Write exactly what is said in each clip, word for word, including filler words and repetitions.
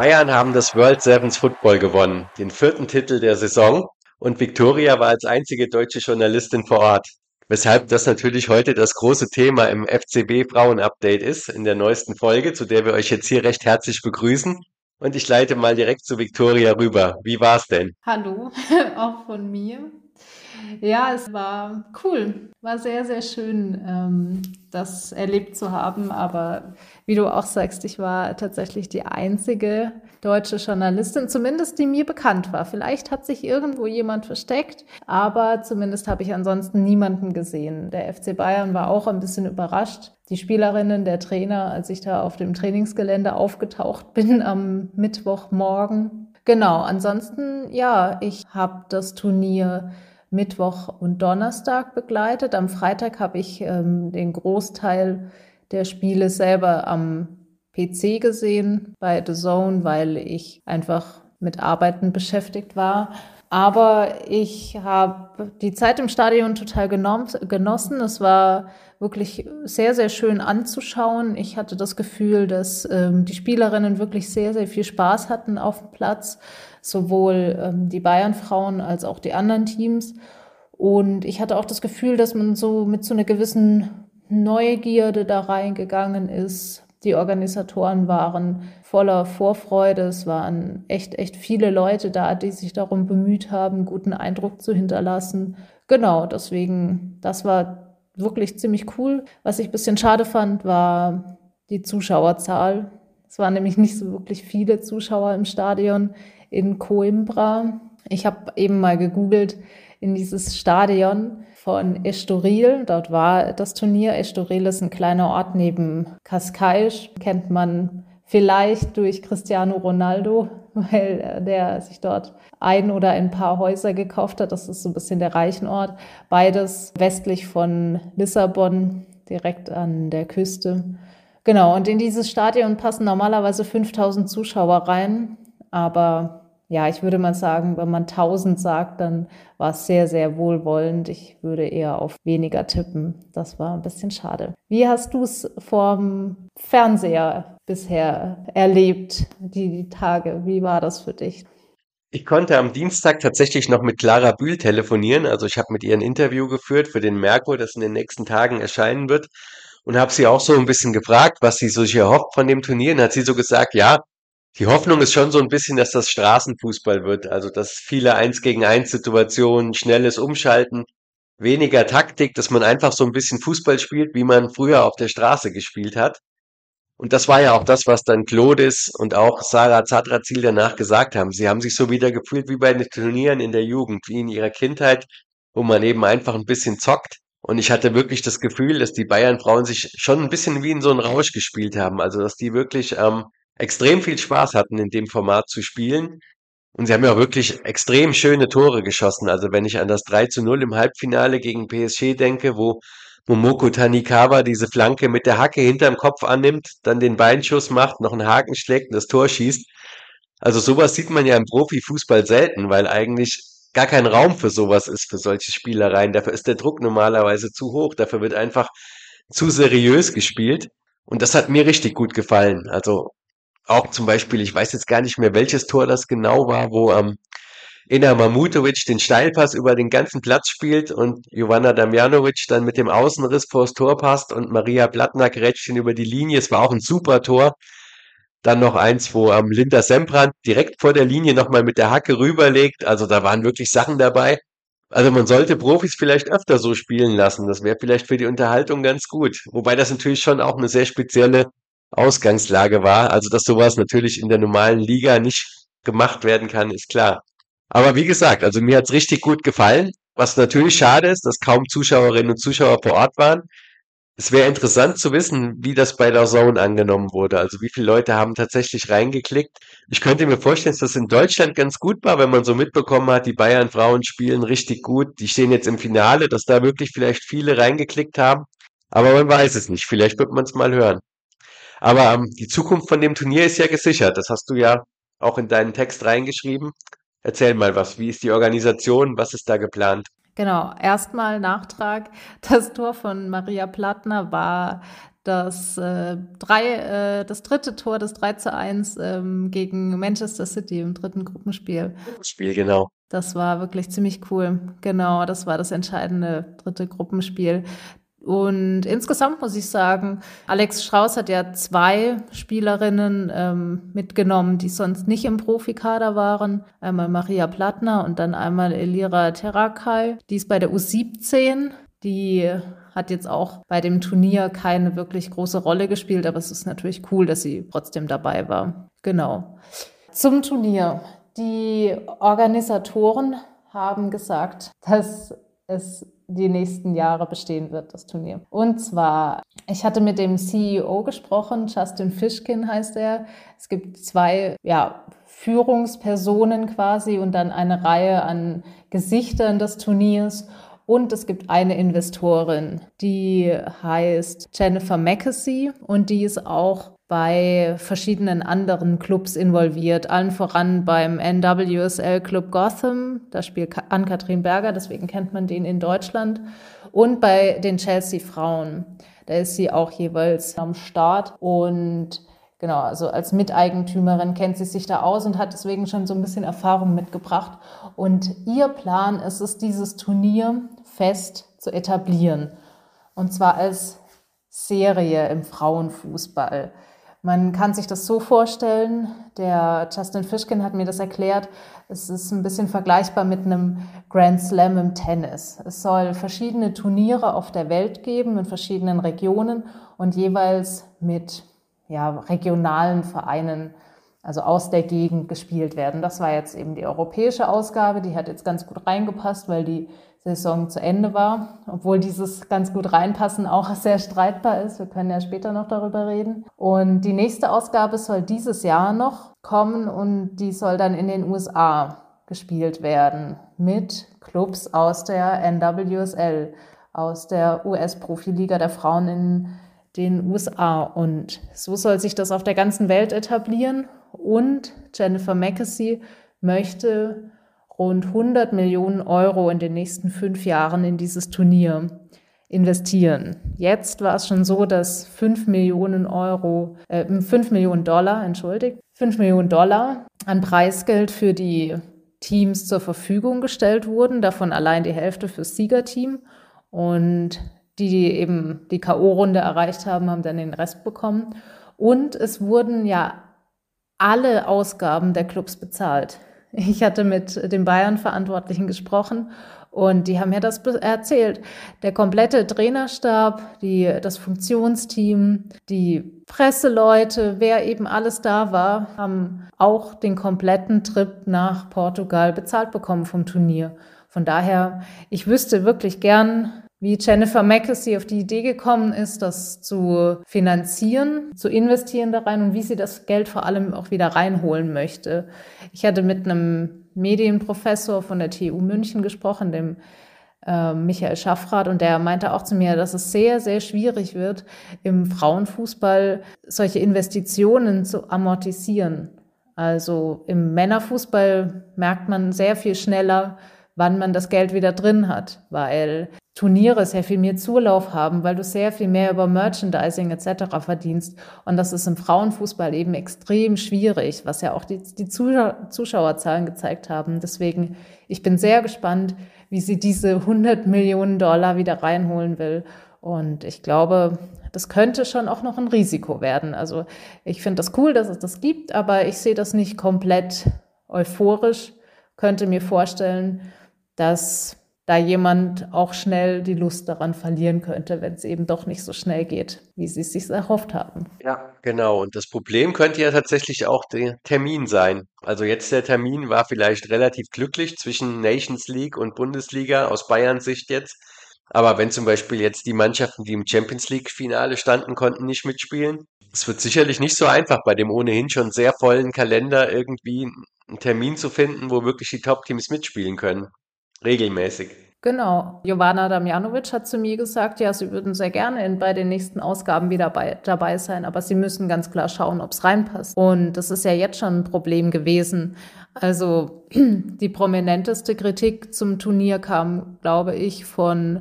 Bayern haben das World Sevens Football gewonnen, den vierten Titel der Saison, und Viktoria war als einzige deutsche Journalistin vor Ort. Weshalb das natürlich heute das große Thema im F C B Frauen-Update ist, in der neuesten Folge, zu der wir euch jetzt hier recht herzlich begrüßen. Und ich leite mal direkt zu Viktoria rüber. Wie war's denn? Hallo, auch von mir. Ja, es war cool. War sehr, sehr schön, ähm, das erlebt zu haben. Aber wie du auch sagst, ich war tatsächlich die einzige deutsche Journalistin, zumindest die mir bekannt war. Vielleicht hat sich irgendwo jemand versteckt, aber zumindest habe ich ansonsten niemanden gesehen. Der F C Bayern war auch ein bisschen überrascht. Die Spielerinnen, der Trainer, als ich da auf dem Trainingsgelände aufgetaucht bin am Mittwochmorgen. Genau, ansonsten, ja, ich habe das Turnier Mittwoch und Donnerstag begleitet. Am Freitag habe ich ähm, den Großteil der Spiele selber am P C gesehen bei The Zone, weil ich einfach mit Arbeiten beschäftigt war. Aber ich habe die Zeit im Stadion total genossen. Es war wirklich sehr, sehr schön anzuschauen. Ich hatte das Gefühl, dass ähm, die Spielerinnen wirklich sehr, sehr viel Spaß hatten auf dem Platz, sowohl ähm, die Bayern-Frauen als auch die anderen Teams. Und ich hatte auch das Gefühl, dass man so mit so einer gewissen Neugierde da reingegangen ist. Die Organisatoren waren voller Vorfreude. Es waren echt, echt viele Leute da, die sich darum bemüht haben, einen guten Eindruck zu hinterlassen. Genau, deswegen, das war wirklich ziemlich cool. Was ich ein bisschen schade fand, war die Zuschauerzahl. Es waren nämlich nicht so wirklich viele Zuschauer im Stadion in Coimbra. Ich habe eben mal gegoogelt in dieses Stadion von Estoril. Dort war das Turnier. Estoril ist ein kleiner Ort neben Cascais. Kennt man vielleicht durch Cristiano Ronaldo, weil der sich dort ein oder ein paar Häuser gekauft hat. Das ist so ein bisschen der reichen Ort. Beides westlich von Lissabon, direkt an der Küste. Genau, und in dieses Stadion passen normalerweise fünftausend Zuschauer rein. Aber ja, ich würde mal sagen, wenn man tausend sagt, dann war es sehr, sehr wohlwollend. Ich würde eher auf weniger tippen. Das war ein bisschen schade. Wie hast du es vorm Fernseher bisher erlebt, die, die Tage? Wie war das für dich? Ich konnte am Dienstag tatsächlich noch mit Clara Bühl telefonieren. Also ich habe mit ihr ein Interview geführt für den Merkur, das in den nächsten Tagen erscheinen wird. Und habe sie auch so ein bisschen gefragt, was sie so sich erhofft von dem Turnier. Und hat sie so gesagt, ja, die Hoffnung ist schon so ein bisschen, dass das Straßenfußball wird. Also dass viele Eins gegen Eins Situationen, schnelles Umschalten, weniger Taktik, dass man einfach so ein bisschen Fußball spielt, wie man früher auf der Straße gespielt hat. Und das war ja auch das, was dann Clodis und auch Sarah Zadrazil danach gesagt haben. Sie haben sich so wieder gefühlt wie bei den Turnieren in der Jugend, wie in ihrer Kindheit, wo man eben einfach ein bisschen zockt. Und ich hatte wirklich das Gefühl, dass die Bayern-Frauen sich schon ein bisschen wie in so einen Rausch gespielt haben. Also, dass die wirklich ähm, extrem viel Spaß hatten, in dem Format zu spielen. Und sie haben ja auch wirklich extrem schöne Tore geschossen. Also wenn ich an das drei zu null im Halbfinale gegen P S G denke, wo Momoko Tanikawa diese Flanke mit der Hacke hinterm Kopf annimmt, dann den Beinschuss macht, noch einen Haken schlägt und das Tor schießt. Also sowas sieht man ja im Profifußball selten, weil eigentlich gar kein Raum für sowas ist, für solche Spielereien. Dafür ist der Druck normalerweise zu hoch. Dafür wird einfach zu seriös gespielt. Und das hat mir richtig gut gefallen. Also auch zum Beispiel, ich weiß jetzt gar nicht mehr, welches Tor das genau war, wo ähm, Ena Mamutovic den Steilpass über den ganzen Platz spielt und Jovana Damjanovic dann mit dem Außenriss vors Tor passt und Maria Blattner grätscht ihn über die Linie. Es war auch ein super Tor. Dann noch eins, wo ähm, Linda Sembrand direkt vor der Linie nochmal mit der Hacke rüberlegt. Also da waren wirklich Sachen dabei. Also man sollte Profis vielleicht öfter so spielen lassen. Das wäre vielleicht für die Unterhaltung ganz gut. Wobei das natürlich schon auch eine sehr spezielle Ausgangslage war. Also dass sowas natürlich in der normalen Liga nicht gemacht werden kann, ist klar. Aber wie gesagt, also mir hat's richtig gut gefallen. Was natürlich schade ist, dass kaum Zuschauerinnen und Zuschauer vor Ort waren. Es wäre interessant zu wissen, wie das bei der Zone angenommen wurde. Also wie viele Leute haben tatsächlich reingeklickt. Ich könnte mir vorstellen, dass das in Deutschland ganz gut war, wenn man so mitbekommen hat, die Bayern-Frauen spielen richtig gut. Die stehen jetzt im Finale, dass da wirklich vielleicht viele reingeklickt haben. Aber man weiß es nicht. Vielleicht wird man es mal hören. Aber ähm, die Zukunft von dem Turnier ist ja gesichert. Das hast du ja auch in deinen Text reingeschrieben. Erzähl mal was. Wie ist die Organisation? Was ist da geplant? Genau, erstmal Nachtrag. Das Tor von Maria Plattner war das, äh, drei, äh, das dritte Tor, das drei zu eins ähm, gegen Manchester City im dritten Gruppenspiel. Spiel, genau. Das war wirklich ziemlich cool. Genau, das war das entscheidende dritte Gruppenspiel. Und insgesamt muss ich sagen, Alex Strauß hat ja zwei Spielerinnen ähm, mitgenommen, die sonst nicht im Profikader waren. Einmal Maria Plattner und dann einmal Elira Terrakai. Die ist bei der U siebzehn. Die hat jetzt auch bei dem Turnier keine wirklich große Rolle gespielt, aber es ist natürlich cool, dass sie trotzdem dabei war. Genau. Zum Turnier. Die Organisatoren haben gesagt, dass es die nächsten Jahre bestehen wird, das Turnier. Und zwar, ich hatte mit dem C E O gesprochen, Justin Fishkin heißt er. Es gibt zwei, ja, Führungspersonen quasi und dann eine Reihe an Gesichtern des Turniers. Und es gibt eine Investorin, die heißt Jennifer Mackesy und die ist auch bei verschiedenen anderen Clubs involviert, allen voran beim N W S L Club Gotham, da spielt Ann-Kathrin Berger, deswegen kennt man den in Deutschland, und bei den Chelsea Frauen, da ist sie auch jeweils am Start und genau, also als Miteigentümerin kennt sie sich da aus und hat deswegen schon so ein bisschen Erfahrung mitgebracht und ihr Plan ist es, dieses Turnier fest zu etablieren und zwar als Serie im Frauenfußball. Man kann sich das so vorstellen, der Justin Fishkin hat mir das erklärt, es ist ein bisschen vergleichbar mit einem Grand Slam im Tennis. Es soll verschiedene Turniere auf der Welt geben, in verschiedenen Regionen und jeweils mit ja, regionalen Vereinen, also aus der Gegend gespielt werden. Das war jetzt eben die europäische Ausgabe, die hat jetzt ganz gut reingepasst, weil die Saison zu Ende war, obwohl dieses ganz gut reinpassen auch sehr streitbar ist. Wir können ja später noch darüber reden. Und die nächste Ausgabe soll dieses Jahr noch kommen und die soll dann in den U S A gespielt werden mit Clubs aus der N W S L, aus der U S-Profiliga der Frauen in den U S A. Und so soll sich das auf der ganzen Welt etablieren. Und Jennifer Mackesy möchte rund hundert Millionen Euro in den nächsten fünf Jahren in dieses Turnier investieren. Jetzt war es schon so, dass fünf Millionen Euro, äh, fünf Millionen Dollar, entschuldigt, fünf Millionen Dollar an Preisgeld für die Teams zur Verfügung gestellt wurden, davon allein die Hälfte fürs Siegerteam. Und die, die eben die K O-Runde erreicht haben, haben dann den Rest bekommen. Und es wurden ja alle Ausgaben der Clubs bezahlt. Ich hatte mit dem Bayern-Verantwortlichen gesprochen und die haben mir das erzählt. Der komplette Trainerstab, die, das Funktionsteam, die Presseleute, wer eben alles da war, haben auch den kompletten Trip nach Portugal bezahlt bekommen vom Turnier. Von daher, ich wüsste wirklich gern, wie Jennifer Mackesy auf die Idee gekommen ist, das zu finanzieren, zu investieren da rein und wie sie das Geld vor allem auch wieder reinholen möchte. Ich hatte mit einem Medienprofessor von der T U München gesprochen, dem äh, Michael Schaffrath, und der meinte auch zu mir, dass es sehr, sehr schwierig wird, im Frauenfußball solche Investitionen zu amortisieren. Also im Männerfußball merkt man sehr viel schneller, wann man das Geld wieder drin hat, weil Turniere sehr viel mehr Zulauf haben, weil du sehr viel mehr über Merchandising et cetera verdienst. Und das ist im Frauenfußball eben extrem schwierig, was ja auch die, die Zuschauerzahlen gezeigt haben. Deswegen, ich bin sehr gespannt, wie sie diese hundert Millionen Dollar wieder reinholen will. Und ich glaube, das könnte schon auch noch ein Risiko werden. Also ich finde das cool, dass es das gibt, aber ich sehe das nicht komplett euphorisch. Könnte mir vorstellen, dass da jemand auch schnell die Lust daran verlieren könnte, wenn es eben doch nicht so schnell geht, wie sie es sich erhofft haben. Ja, genau. Und das Problem könnte ja tatsächlich auch der Termin sein. Also jetzt der Termin war vielleicht relativ glücklich zwischen Nations League und Bundesliga aus Bayerns Sicht jetzt. Aber wenn zum Beispiel jetzt die Mannschaften, die im Champions League-Finale standen, konnten nicht mitspielen, es wird sicherlich nicht so einfach, bei dem ohnehin schon sehr vollen Kalender irgendwie einen Termin zu finden, wo wirklich die Top-Teams mitspielen können. Regelmäßig. Genau. Jovana Damjanovic hat zu mir gesagt, ja, sie würden sehr gerne in, bei den nächsten Ausgaben wieder bei, dabei sein, aber sie müssen ganz klar schauen, ob es reinpasst. Und das ist ja jetzt schon ein Problem gewesen. Also die prominenteste Kritik zum Turnier kam, glaube ich, von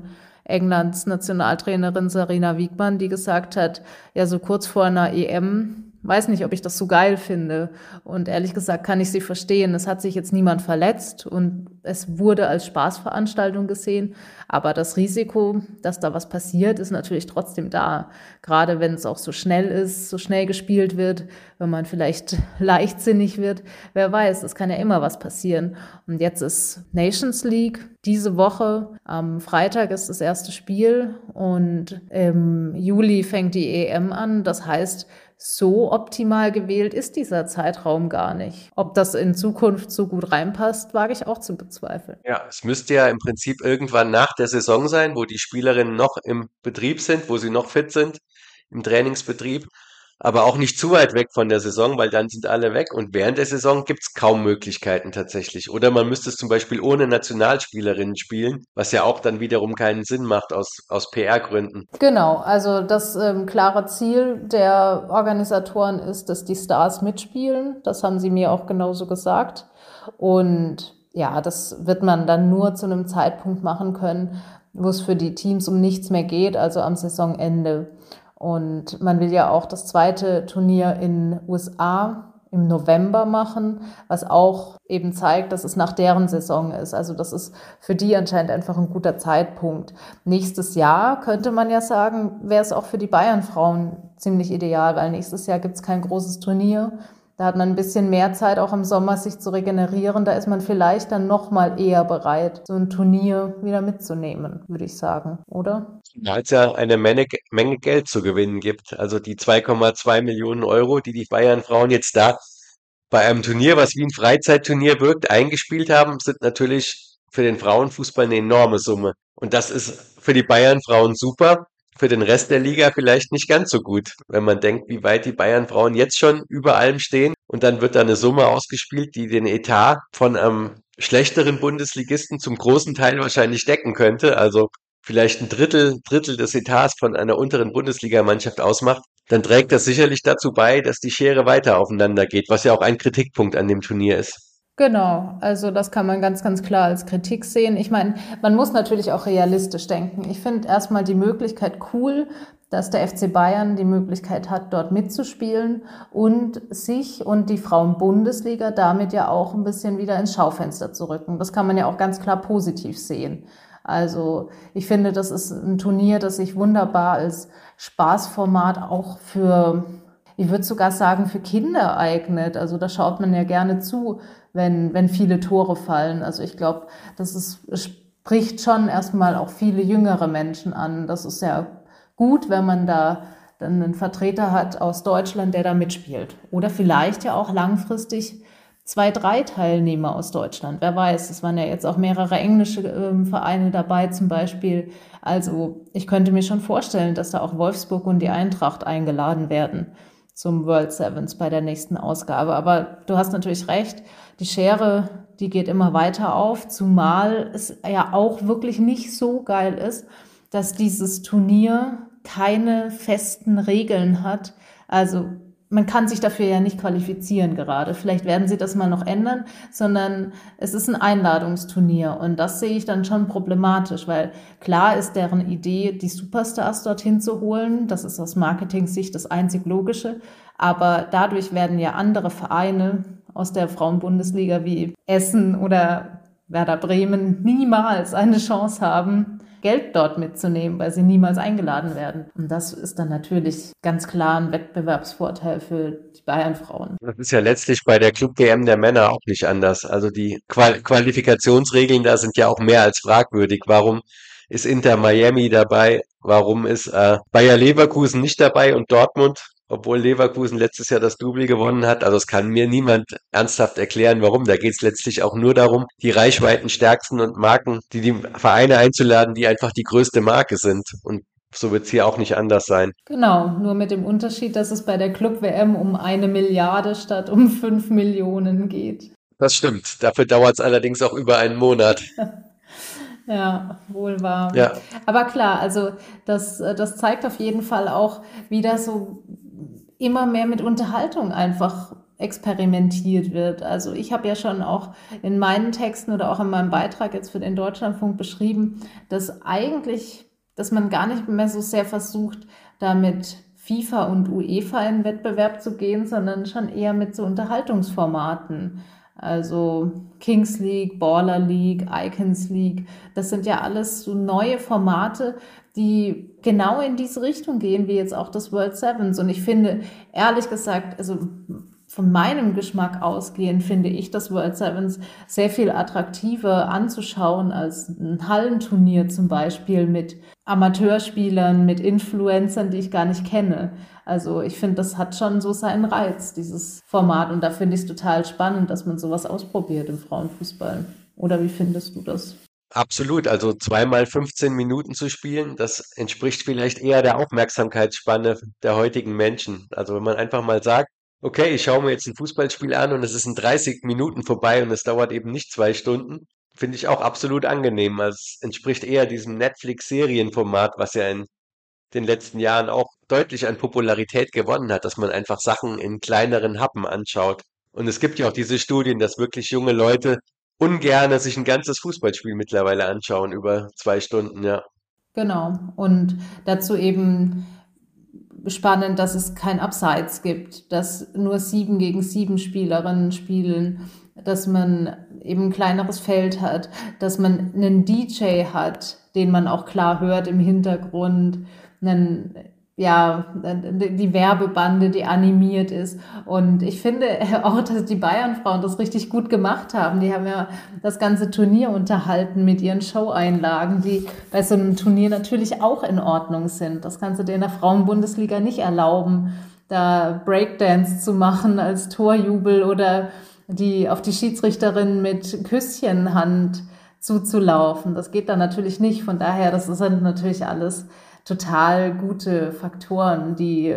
Englands Nationaltrainerin Sarina Wiegman, die gesagt hat, ja, so kurz vor einer E M, weiß nicht, ob ich das so geil finde. Und ehrlich gesagt kann ich sie verstehen. Es hat sich jetzt niemand verletzt und es wurde als Spaßveranstaltung gesehen. Aber das Risiko, dass da was passiert, ist natürlich trotzdem da. Gerade wenn es auch so schnell ist, so schnell gespielt wird, wenn man vielleicht leichtsinnig wird. Wer weiß, es kann ja immer was passieren. Und jetzt ist Nations League diese Woche. Am Freitag ist das erste Spiel und im Juli fängt die E M an. Das heißt, so optimal gewählt ist dieser Zeitraum gar nicht. Ob das in Zukunft so gut reinpasst, wage ich auch zu bezweifeln. Ja, es müsste ja im Prinzip irgendwann nach der Saison sein, wo die Spielerinnen noch im Betrieb sind, wo sie noch fit sind, im Trainingsbetrieb, aber auch nicht zu weit weg von der Saison, weil dann sind alle weg und während der Saison gibt's kaum Möglichkeiten tatsächlich. Oder man müsste es zum Beispiel ohne Nationalspielerinnen spielen, was ja auch dann wiederum keinen Sinn macht aus, aus P R-Gründen. Genau, also das ähm, klare Ziel der Organisatoren ist, dass die Stars mitspielen. Das haben sie mir auch genauso gesagt. Und ja, das wird man dann nur zu einem Zeitpunkt machen können, wo es für die Teams um nichts mehr geht, also am Saisonende. Und man will ja auch das zweite Turnier in U S A im November machen, was auch eben zeigt, dass es nach deren Saison ist. Also das ist für die anscheinend einfach ein guter Zeitpunkt. Nächstes Jahr könnte man ja sagen, wäre es auch für die Bayern-Frauen ziemlich ideal, weil nächstes Jahr gibt es kein großes Turnier. Da hat man ein bisschen mehr Zeit, auch im Sommer sich zu regenerieren. Da ist man vielleicht dann noch mal eher bereit, so ein Turnier wieder mitzunehmen, würde ich sagen, oder? Da es ja eine Menge, Menge Geld zu gewinnen gibt. Also die zwei Komma zwei Millionen Euro, die die Bayern-Frauen jetzt da bei einem Turnier, was wie ein Freizeitturnier wirkt, eingespielt haben, sind natürlich für den Frauenfußball eine enorme Summe. Und das ist für die Bayern-Frauen super, für den Rest der Liga vielleicht nicht ganz so gut, wenn man denkt, wie weit die Bayern-Frauen jetzt schon über allem stehen. Und dann wird da eine Summe ausgespielt, die den Etat von einem schlechteren Bundesligisten zum großen Teil wahrscheinlich decken könnte. Also vielleicht ein Drittel, Drittel des Etats von einer unteren Bundesligamannschaft ausmacht, dann trägt das sicherlich dazu bei, dass die Schere weiter aufeinander geht, was ja auch ein Kritikpunkt an dem Turnier ist. Genau, also das kann man ganz, ganz klar als Kritik sehen. Ich meine, man muss natürlich auch realistisch denken. Ich finde erstmal die Möglichkeit cool, dass der F C Bayern die Möglichkeit hat, dort mitzuspielen und sich und die Frauen-Bundesliga damit ja auch ein bisschen wieder ins Schaufenster zu rücken. Das kann man ja auch ganz klar positiv sehen. Also ich finde, das ist ein Turnier, das sich wunderbar als Spaßformat auch für, ich würde sogar sagen, für Kinder eignet. Also da schaut man ja gerne zu, wenn, wenn viele Tore fallen. Also ich glaube, das ist, es spricht schon erstmal auch viele jüngere Menschen an. Das ist ja gut, wenn man da dann einen Vertreter hat aus Deutschland, der da mitspielt. Oder vielleicht ja auch langfristig zwei, drei Teilnehmer aus Deutschland. Wer weiß, es waren ja jetzt auch mehrere englische äh, Vereine dabei zum Beispiel. Also ich könnte mir schon vorstellen, dass da auch Wolfsburg und die Eintracht eingeladen werden zum World Sevens bei der nächsten Ausgabe. Aber du hast natürlich recht, die Schere, die geht immer weiter auf, zumal es ja auch wirklich nicht so geil ist, dass dieses Turnier keine festen Regeln hat. Also man kann sich dafür ja nicht qualifizieren gerade. Vielleicht werden sie das mal noch ändern, sondern es ist ein Einladungsturnier. Und das sehe ich dann schon problematisch, weil klar ist deren Idee, die Superstars dorthin zu holen. Das ist aus Marketing-Sicht das einzig Logische. Aber dadurch werden ja andere Vereine aus der Frauenbundesliga wie Essen oder Werder Bremen niemals eine Chance haben, Geld dort mitzunehmen, weil sie niemals eingeladen werden. Und das ist dann natürlich ganz klar ein Wettbewerbsvorteil für die Bayern-Frauen. Das ist ja letztlich bei der Club-W M der Männer auch nicht anders. Also die Qual Qualifikationsregeln da sind ja auch mehr als fragwürdig. Warum ist Inter Miami dabei? Warum ist äh, Bayer Leverkusen nicht dabei und Dortmund, obwohl Leverkusen letztes Jahr das Double gewonnen hat? Also es kann mir niemand ernsthaft erklären, warum. Da geht es letztlich auch nur darum, die reichweitenstärksten und Marken, die die Vereine einzuladen, die einfach die größte Marke sind. Und so wird es hier auch nicht anders sein. Genau, nur mit dem Unterschied, dass es bei der Club-W M um eine Milliarde statt um fünf Millionen geht. Das stimmt. Dafür dauert es allerdings auch über einen Monat. Ja, wohl wahr. Ja, Aber klar, also das, das zeigt auf jeden Fall auch, wie das so immer mehr mit Unterhaltung einfach experimentiert wird. Also ich habe ja schon auch in meinen Texten oder auch in meinem Beitrag jetzt für den Deutschlandfunk beschrieben, dass eigentlich dass man gar nicht mehr so sehr versucht, da mit FIFA und UEFA in Wettbewerb zu gehen, sondern schon eher mit so Unterhaltungsformaten. Also Kings League, Baller League, Icons League, das sind ja alles so neue Formate, die genau in diese Richtung gehen, wie jetzt auch das World Sevens. Und ich finde, ehrlich gesagt, also von meinem Geschmack ausgehend, finde ich das World Sevens sehr viel attraktiver anzuschauen als ein Hallenturnier zum Beispiel mit Amateurspielern, mit Influencern, die ich gar nicht kenne. Also ich finde, das hat schon so seinen Reiz, dieses Format. Und da finde ich es total spannend, dass man sowas ausprobiert im Frauenfußball. Oder wie findest du das? Absolut, also zweimal fünfzehn Minuten zu spielen, das entspricht vielleicht eher der Aufmerksamkeitsspanne der heutigen Menschen. Also wenn man einfach mal sagt, okay, ich schaue mir jetzt ein Fußballspiel an und es ist in dreißig Minuten vorbei und es dauert eben nicht zwei Stunden, finde ich auch absolut angenehm. Also es entspricht eher diesem Netflix-Serienformat, was ja in den letzten Jahren auch deutlich an Popularität gewonnen hat, dass man einfach Sachen in kleineren Happen anschaut. Und es gibt ja auch diese Studien, dass wirklich junge Leute ungerne sich ein ganzes Fußballspiel mittlerweile anschauen über zwei Stunden, ja. Genau. Und dazu eben spannend, dass es kein Abseits gibt, dass nur sieben gegen sieben Spielerinnen spielen, dass man eben ein kleineres Feld hat, dass man einen D J hat, den man auch klar hört im Hintergrund, einen, ja, die Werbebande, die animiert ist. Und ich finde auch, dass die Bayern-Frauen das richtig gut gemacht haben. Die haben ja das ganze Turnier unterhalten mit ihren Show-Einlagen, die bei so einem Turnier natürlich auch in Ordnung sind. Das kannst du dir in der Frauen-Bundesliga nicht erlauben, da Breakdance zu machen als Torjubel oder die auf die Schiedsrichterin mit Küsschenhand zuzulaufen. Das geht dann natürlich nicht. Von daher, das sind natürlich alles total gute Faktoren, die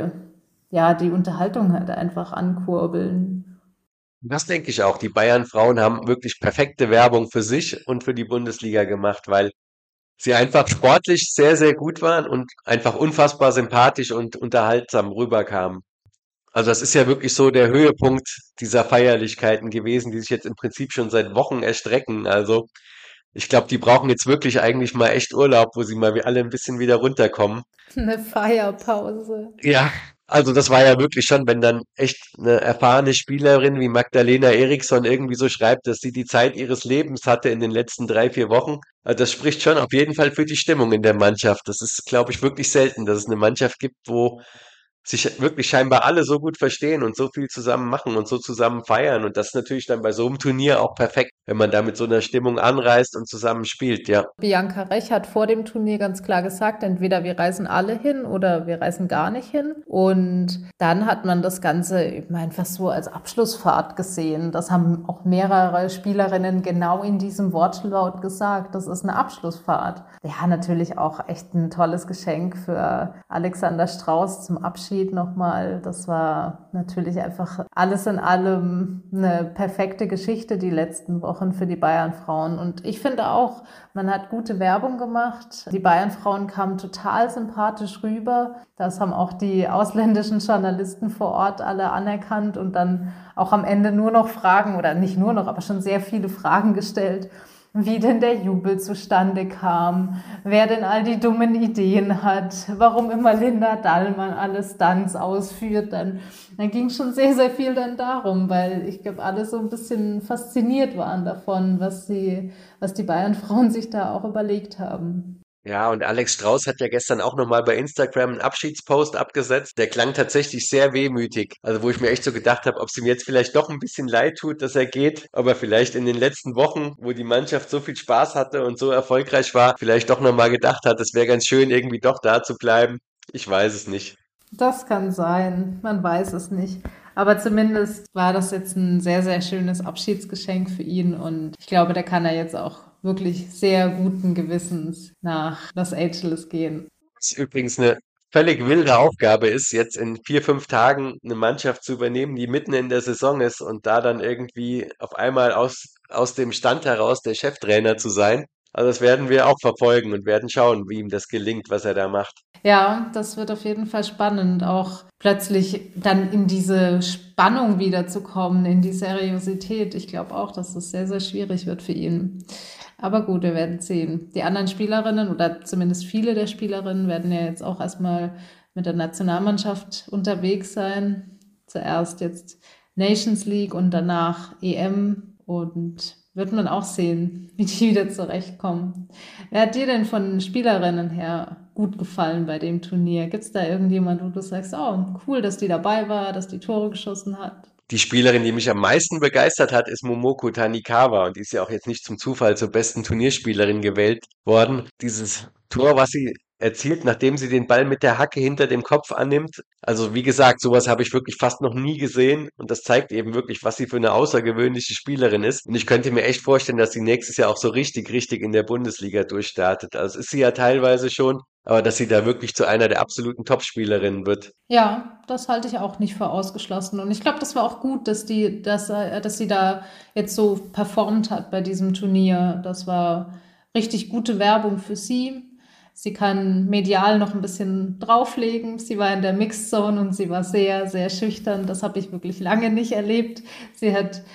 ja die Unterhaltung halt einfach ankurbeln. Das denke ich auch. Die Bayern-Frauen haben wirklich perfekte Werbung für sich und für die Bundesliga gemacht, weil sie einfach sportlich sehr, sehr gut waren und einfach unfassbar sympathisch und unterhaltsam rüberkamen. Also das ist ja wirklich so der Höhepunkt dieser Feierlichkeiten gewesen, die sich jetzt im Prinzip schon seit Wochen erstrecken. Also ich glaube, die brauchen jetzt wirklich eigentlich mal echt Urlaub, wo sie mal wie alle ein bisschen wieder runterkommen. Eine Feierpause. Ja, also das war ja wirklich schon, wenn dann echt eine erfahrene Spielerin wie Magdalena Eriksson irgendwie so schreibt, dass sie die Zeit ihres Lebens hatte in den letzten drei, vier Wochen. Also das spricht schon auf jeden Fall für die Stimmung in der Mannschaft. Das ist, glaube ich, wirklich selten, dass es eine Mannschaft gibt, wo sich wirklich scheinbar alle so gut verstehen und so viel zusammen machen und so zusammen feiern. Und das ist natürlich dann bei so einem Turnier auch perfekt, wenn man da mit so einer Stimmung anreist und zusammen spielt, ja. Bianca Rech hat vor dem Turnier ganz klar gesagt, entweder wir reisen alle hin oder wir reisen gar nicht hin. Und dann hat man das Ganze eben einfach so als Abschlussfahrt gesehen. Das haben auch mehrere Spielerinnen genau in diesem Wortlaut gesagt. Das ist eine Abschlussfahrt. Ja, natürlich auch echt ein tolles Geschenk für Alexander Strauß zum Abschied nochmal. Das war natürlich einfach alles in allem eine perfekte Geschichte die letzten Wochen für die Bayern-Frauen. Und ich finde auch, man hat gute Werbung gemacht. Die Bayern-Frauen kamen total sympathisch rüber. Das haben auch die ausländischen Journalisten vor Ort alle anerkannt und dann auch am Ende nur noch Fragen oder nicht nur noch, aber schon sehr viele Fragen gestellt, wie denn der Jubel zustande kam, wer denn all die dummen Ideen hat, warum immer Linda Dallmann alle Stunts ausführt. Dann, dann ging schon sehr, sehr viel dann darum, weil ich glaube, alle so ein bisschen fasziniert waren davon, was, sie, was die Bayern-Frauen sich da auch überlegt haben. Ja, und Alex Strauß hat ja gestern auch nochmal bei Instagram einen Abschiedspost abgesetzt. Der klang tatsächlich sehr wehmütig. Also wo ich mir echt so gedacht habe, ob es ihm jetzt vielleicht doch ein bisschen leid tut, dass er geht, aber vielleicht in den letzten Wochen, wo die Mannschaft so viel Spaß hatte und so erfolgreich war, vielleicht doch nochmal gedacht hat, es wäre ganz schön, irgendwie doch da zu bleiben. Ich weiß es nicht. Das kann sein, man weiß es nicht. Aber zumindest war das jetzt ein sehr, sehr schönes Abschiedsgeschenk für ihn und ich glaube, da kann er jetzt auch wirklich sehr guten Gewissens nach Los Angeles gehen. Was übrigens eine völlig wilde Aufgabe ist, jetzt in vier, fünf Tagen eine Mannschaft zu übernehmen, die mitten in der Saison ist und da dann irgendwie auf einmal aus, aus dem Stand heraus der Cheftrainer zu sein. Also das werden wir auch verfolgen und werden schauen, wie ihm das gelingt, was er da macht. Ja, das wird auf jeden Fall spannend, auch plötzlich dann in diese Spannung wiederzukommen, in die Seriosität. Ich glaube auch, dass das sehr, sehr schwierig wird für ihn. Aber gut, wir werden sehen. Die anderen Spielerinnen oder zumindest viele der Spielerinnen werden ja jetzt auch erstmal mit der Nationalmannschaft unterwegs sein. Zuerst jetzt Nations League und danach E M und wird man auch sehen, wie die wieder zurechtkommen. Wer hat dir denn von Spielerinnen her gut gefallen bei dem Turnier? Gibt es da irgendjemand, wo du sagst, oh, cool, dass die dabei war, dass die Tore geschossen hat? Die Spielerin, die mich am meisten begeistert hat, ist Momoko Tanikawa und die ist ja auch jetzt nicht zum Zufall zur besten Turnierspielerin gewählt worden. Dieses Tor, was sie erzielt, nachdem sie den Ball mit der Hacke hinter dem Kopf annimmt. Also wie gesagt, sowas habe ich wirklich fast noch nie gesehen und das zeigt eben wirklich, was sie für eine außergewöhnliche Spielerin ist. Und ich könnte mir echt vorstellen, dass sie nächstes Jahr auch so richtig, richtig in der Bundesliga durchstartet. Also ist sie ja teilweise schon, aber dass sie da wirklich zu einer der absoluten Top-Spielerinnen wird. Ja, das halte ich auch nicht für ausgeschlossen. Und ich glaube, das war auch gut, dass die, dass, äh, dass sie da jetzt so performt hat bei diesem Turnier. Das war richtig gute Werbung für sie. Sie kann medial noch ein bisschen drauflegen. Sie war in der Mixed Zone und sie war sehr, sehr schüchtern. Das habe ich wirklich lange nicht erlebt. Sie hat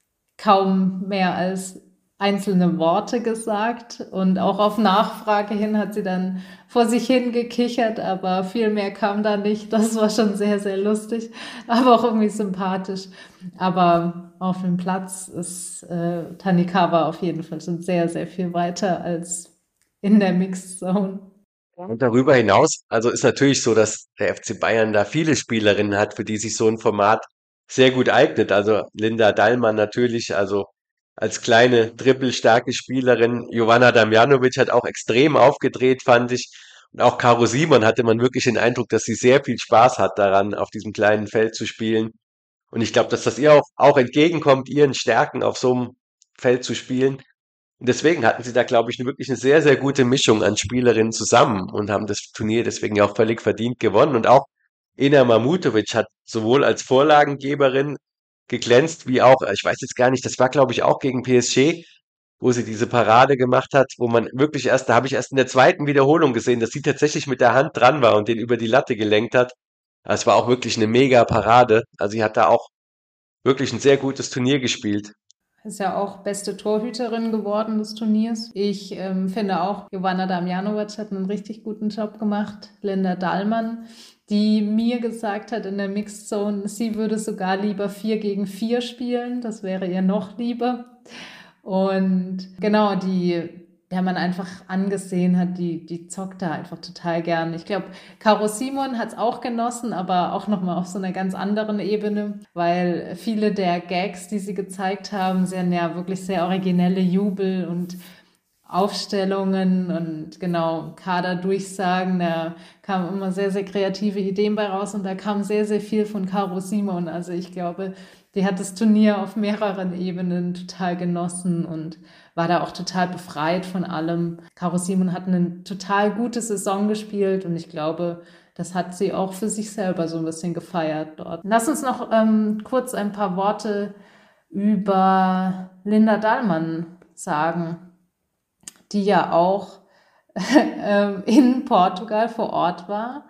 kaum mehr als einzelne Worte gesagt und auch auf Nachfrage hin hat sie dann vor sich hin gekichert, aber viel mehr kam da nicht. Das war schon sehr, sehr lustig, aber auch irgendwie sympathisch. Aber auf dem Platz ist äh, Tanikawa auf jeden Fall schon sehr, sehr viel weiter als in der Mixed Zone. Und darüber hinaus, also ist natürlich so, dass der F C Bayern da viele Spielerinnen hat, für die sich so ein Format sehr gut eignet. Also Linda Dallmann natürlich, also als kleine dribbelstarke Spielerin. Jovana Damjanovic hat auch extrem aufgedreht, fand ich. Und auch Caro Simon hatte man wirklich den Eindruck, dass sie sehr viel Spaß hat daran, auf diesem kleinen Feld zu spielen. Und ich glaube, dass das ihr auch, auch entgegenkommt, ihren Stärken auf so einem Feld zu spielen. Und deswegen hatten sie da, glaube ich, 'ne wirklich eine sehr, sehr gute Mischung an Spielerinnen zusammen und haben das Turnier deswegen ja auch völlig verdient gewonnen. Und auch Ena Mamutovic hat sowohl als Vorlagengeberin geglänzt, wie auch, ich weiß jetzt gar nicht, das war, glaube ich, auch gegen P S G, wo sie diese Parade gemacht hat, wo man wirklich erst, da habe ich erst in der zweiten Wiederholung gesehen, dass sie tatsächlich mit der Hand dran war und den über die Latte gelenkt hat. Es war auch wirklich eine mega Parade. Also sie hat da auch wirklich ein sehr gutes Turnier gespielt. Ist ja auch beste Torhüterin geworden des Turniers. Ich ähm, finde auch, Jovana Damjanovic hat einen richtig guten Job gemacht. Linda Dahlmann, die mir gesagt hat in der Mixed Zone, sie würde sogar lieber vier gegen vier spielen. Das wäre ihr noch lieber. Und genau, die, der man einfach angesehen hat, die, die zockt da einfach total gern. Ich glaube, Caro Simon hat es auch genossen, aber auch nochmal auf so einer ganz anderen Ebene, weil viele der Gags, die sie gezeigt haben, sind ja wirklich sehr originelle Jubel und Aufstellungen und genau Kaderdurchsagen. Da kamen immer sehr, sehr kreative Ideen bei raus und da kam sehr, sehr viel von Caro Simon. Also ich glaube, die hat das Turnier auf mehreren Ebenen total genossen und war da auch total befreit von allem. Caro Simon hat eine total gute Saison gespielt und ich glaube, das hat sie auch für sich selber so ein bisschen gefeiert dort. Lass uns noch ähm, kurz ein paar Worte über Linda Dahlmann sagen, die ja auch ähm, in Portugal vor Ort war,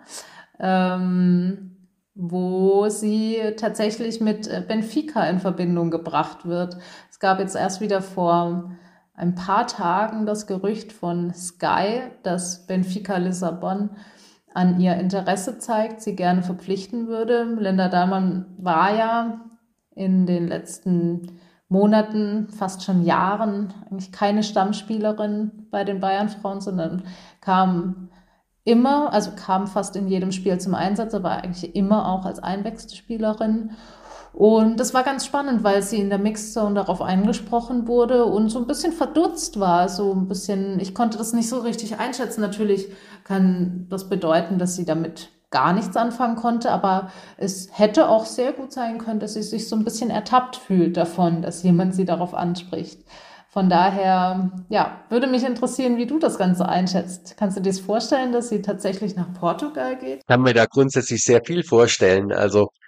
ähm, wo sie tatsächlich mit Benfica in Verbindung gebracht wird. Es gab jetzt erst wieder vor ein paar Tagen das Gerücht von Sky, dass Benfica Lissabon an ihr Interesse zeigt, sie gerne verpflichten würde. Linda Dahlmann war ja in den letzten Monaten, fast schon Jahren, eigentlich keine Stammspielerin bei den Bayern-Frauen, sondern kam immer, also kam fast in jedem Spiel zum Einsatz, aber eigentlich immer auch als Einwechselspielerin. Und das war ganz spannend, weil sie in der Mixzone darauf angesprochen wurde und so ein bisschen verdutzt war, so ein bisschen, ich konnte das nicht so richtig einschätzen. Natürlich kann das bedeuten, dass sie damit gar nichts anfangen konnte, aber es hätte auch sehr gut sein können, dass sie sich so ein bisschen ertappt fühlt davon, dass jemand sie darauf anspricht. Von daher, ja, würde mich interessieren, wie du das Ganze einschätzt. Kannst du dir das vorstellen, dass sie tatsächlich nach Portugal geht? Kann mir da grundsätzlich sehr viel vorstellen. Also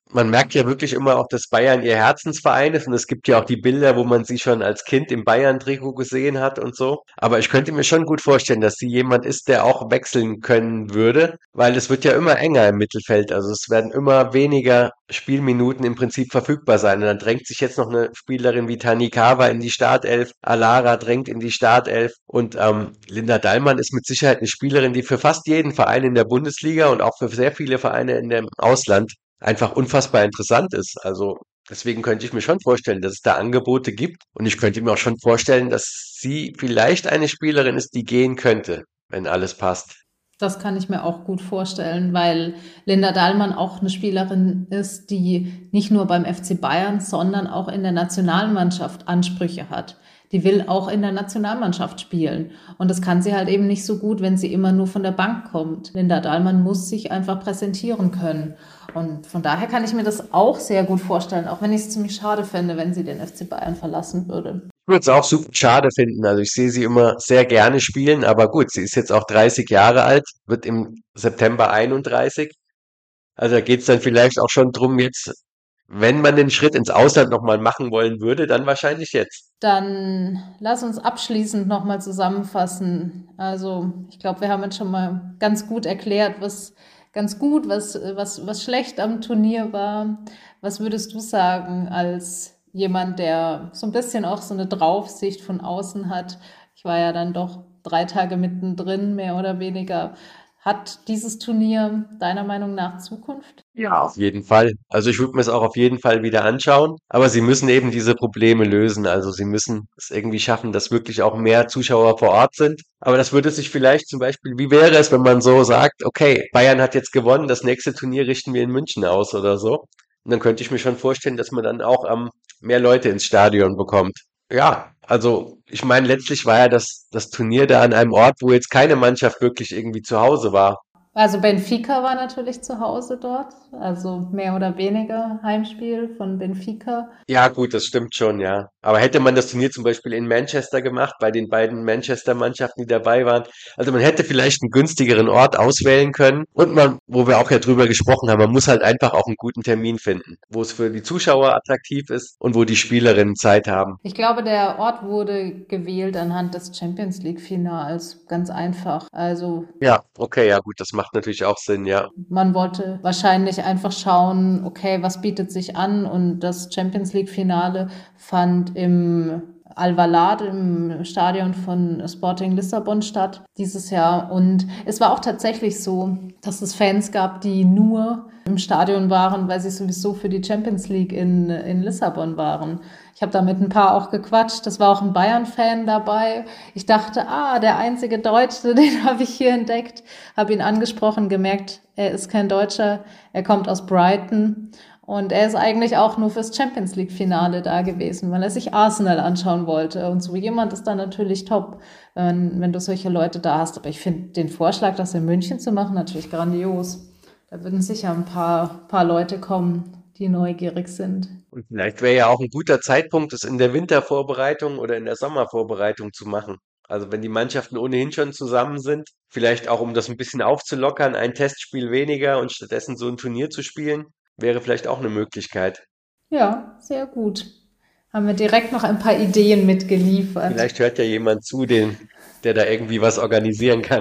man merkt ja wirklich immer auch, dass Bayern ihr Herzensverein ist und es gibt ja auch die Bilder, wo man sie schon als Kind im Bayern-Trikot gesehen hat und so. Aber ich könnte mir schon gut vorstellen, dass sie jemand ist, der auch wechseln können würde, weil es wird ja immer enger im Mittelfeld. Also es werden immer weniger Spielminuten im Prinzip verfügbar sein. Und dann drängt sich jetzt noch eine Spielerin wie Tanikawa in die Startelf, Alara drängt in die Startelf und ähm, Linda Dallmann ist mit Sicherheit eine Spielerin, die für fast jeden Verein in der Bundesliga und auch für sehr viele Vereine in dem Ausland einfach unfassbar interessant ist. Also deswegen könnte ich mir schon vorstellen, dass es da Angebote gibt. Und ich könnte mir auch schon vorstellen, dass sie vielleicht eine Spielerin ist, die gehen könnte, wenn alles passt. Das kann ich mir auch gut vorstellen, weil Linda Dahlmann auch eine Spielerin ist, die nicht nur beim F C Bayern, sondern auch in der Nationalmannschaft Ansprüche hat. Die will auch in der Nationalmannschaft spielen. Und das kann sie halt eben nicht so gut, wenn sie immer nur von der Bank kommt. Linda Dahlmann muss sich einfach präsentieren können. Und von daher kann ich mir das auch sehr gut vorstellen, auch wenn ich es ziemlich schade fände, wenn sie den F C Bayern verlassen würde. Ich würde es auch super schade finden. Also ich sehe sie immer sehr gerne spielen, aber gut, sie ist jetzt auch dreißig Jahre alt, wird im September einunddreißig. Also da geht es dann vielleicht auch schon drum, jetzt, wenn man den Schritt ins Ausland nochmal machen wollen würde, dann wahrscheinlich jetzt. Dann lass uns abschließend nochmal zusammenfassen. Also ich glaube, wir haben jetzt schon mal ganz gut erklärt, was ganz gut, was, was, was schlecht am Turnier war. Was würdest du sagen als jemand, der so ein bisschen auch so eine Draufsicht von außen hat? Ich war ja dann doch drei Tage mittendrin, mehr oder weniger. Hat dieses Turnier deiner Meinung nach Zukunft? Ja, auf jeden Fall. Also ich würde mir es auch auf jeden Fall wieder anschauen. Aber sie müssen eben diese Probleme lösen. Also sie müssen es irgendwie schaffen, dass wirklich auch mehr Zuschauer vor Ort sind. Aber das würde sich vielleicht zum Beispiel, wie wäre es, wenn man so sagt, okay, Bayern hat jetzt gewonnen, das nächste Turnier richten wir in München aus oder so. Und dann könnte ich mir schon vorstellen, dass man dann auch ähm, mehr Leute ins Stadion bekommt. Ja, also ich meine, letztlich war ja das, das Turnier da an einem Ort, wo jetzt keine Mannschaft wirklich irgendwie zu Hause war. Also Benfica war natürlich zu Hause dort, also mehr oder weniger Heimspiel von Benfica. Ja, gut, das stimmt schon, ja. Aber hätte man das Turnier zum Beispiel in Manchester gemacht, bei den beiden Manchester-Mannschaften, die dabei waren, also man hätte vielleicht einen günstigeren Ort auswählen können. Und man, wo wir auch ja drüber gesprochen haben, man muss halt einfach auch einen guten Termin finden, wo es für die Zuschauer attraktiv ist und wo die Spielerinnen Zeit haben. Ich glaube, der Ort wurde gewählt anhand des Champions League-Finals, ganz einfach. Also Ja, okay, ja gut, das macht natürlich auch Sinn, ja. man wollte wahrscheinlich einfach schauen, okay, was bietet sich an? Und das Champions League-Finale fand im Alvalade im Stadion von Sporting Lissabon statt dieses Jahr. Und es war auch tatsächlich so, dass es Fans gab, die nur im Stadion waren, weil sie sowieso für die Champions League in, in Lissabon waren. Ich habe da mit ein paar auch gequatscht. Das war auch ein Bayern-Fan dabei. Ich dachte, ah, der einzige Deutsche, den habe ich hier entdeckt. Habe ihn angesprochen, gemerkt, er ist kein Deutscher. Er kommt aus Brighton. Und er ist eigentlich auch nur fürs Champions League-Finale da gewesen, weil er sich Arsenal anschauen wollte. Und so jemand ist dann natürlich top, wenn, wenn du solche Leute da hast. Aber ich finde den Vorschlag, das in München zu machen, natürlich grandios. Da würden sicher ein paar, paar Leute kommen, die neugierig sind. Und vielleicht wäre ja auch ein guter Zeitpunkt, es in der Wintervorbereitung oder in der Sommervorbereitung zu machen. Also wenn die Mannschaften ohnehin schon zusammen sind, vielleicht auch um das ein bisschen aufzulockern, ein Testspiel weniger und stattdessen so ein Turnier zu spielen, wäre vielleicht auch eine Möglichkeit. Ja, sehr gut. Haben wir direkt noch ein paar Ideen mitgeliefert. Vielleicht hört ja jemand zu, den, der da irgendwie was organisieren kann.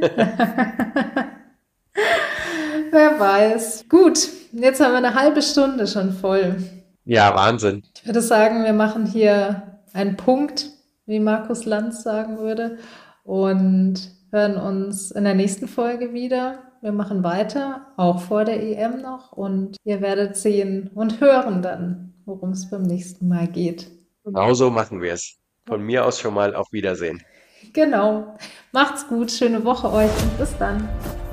Wer weiß. Gut, jetzt haben wir eine halbe Stunde schon voll. Ja, Wahnsinn. Ich würde sagen, wir machen hier einen Punkt, wie Markus Lanz sagen würde, und hören uns in der nächsten Folge wieder. Wir machen weiter, auch vor der E M noch, und ihr werdet sehen und hören dann, worum es beim nächsten Mal geht. Genau so machen wir es. Von mir aus schon mal auf Wiedersehen. Genau. Macht's gut, schöne Woche euch und bis dann.